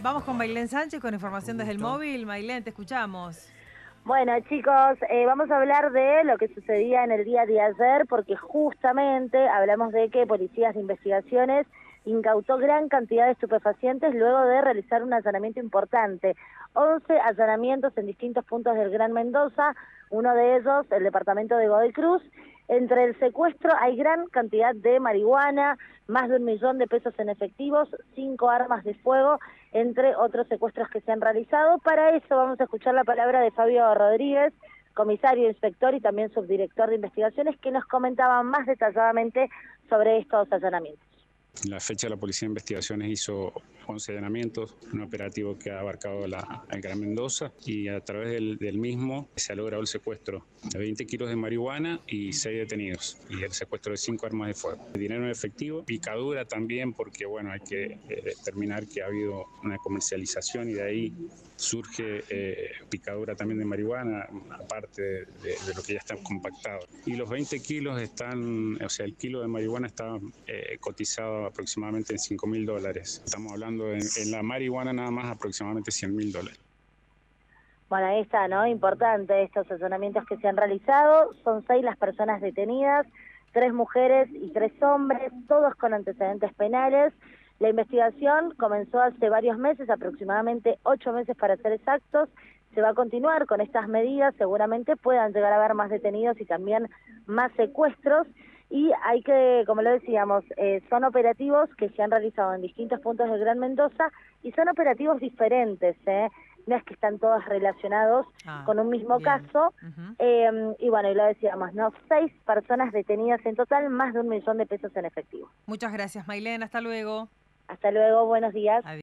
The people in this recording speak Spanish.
Vamos con Mailén Sánchez con información desde el móvil. Mailén, te escuchamos. Bueno, chicos, vamos a hablar de lo que sucedía en el día de ayer, porque justamente hablamos de que policías de investigaciones incautó gran cantidad de estupefacientes luego de realizar un allanamiento importante. 11 allanamientos en distintos puntos del Gran Mendoza, uno de ellos el departamento de Godoy Cruz. Entre el secuestro hay gran cantidad de marihuana, más de 1 millón de pesos en efectivos, 5 armas de fuego, entre otros secuestros que se han realizado. Para eso vamos a escuchar la palabra de Fabio Rodríguez, comisario, inspector y también subdirector de investigaciones, que nos comentaba más detalladamente sobre estos allanamientos. En la fecha la Policía de Investigaciones hizo 11 allanamientos, un operativo que ha abarcado el Gran Mendoza, y a través del mismo se ha logrado el secuestro de 20 kilos de marihuana y 6 detenidos, y el secuestro de 5 armas de fuego. Dinero en efectivo, picadura también, porque bueno, hay que determinar que ha habido una comercialización y de ahí surge picadura también de marihuana, aparte de lo que ya está compactado. Y los 20 kilos están, o sea, el kilo de marihuana está cotizado aproximadamente en $5.000. Estamos hablando en la marihuana nada más aproximadamente $100.000. Bueno, ahí está, ¿no? Importante estos allanamientos que se han realizado. Son 6 las personas detenidas, 3 mujeres y 3 hombres, todos con antecedentes penales. La investigación comenzó hace varios meses, aproximadamente 8 meses para ser exactos. Se va a continuar con estas medidas, seguramente puedan llegar a haber más detenidos y también más secuestros. Y hay que, como lo decíamos, son operativos que se han realizado en distintos puntos del Gran Mendoza y son operativos diferentes, no es que están todos relacionados con un mismo caso. Y bueno, y lo decíamos, ¿no? 6 personas detenidas en total, más de 1 millón de pesos en efectivo. Muchas gracias, Mailén. Hasta luego. Hasta luego, buenos días. Adiós.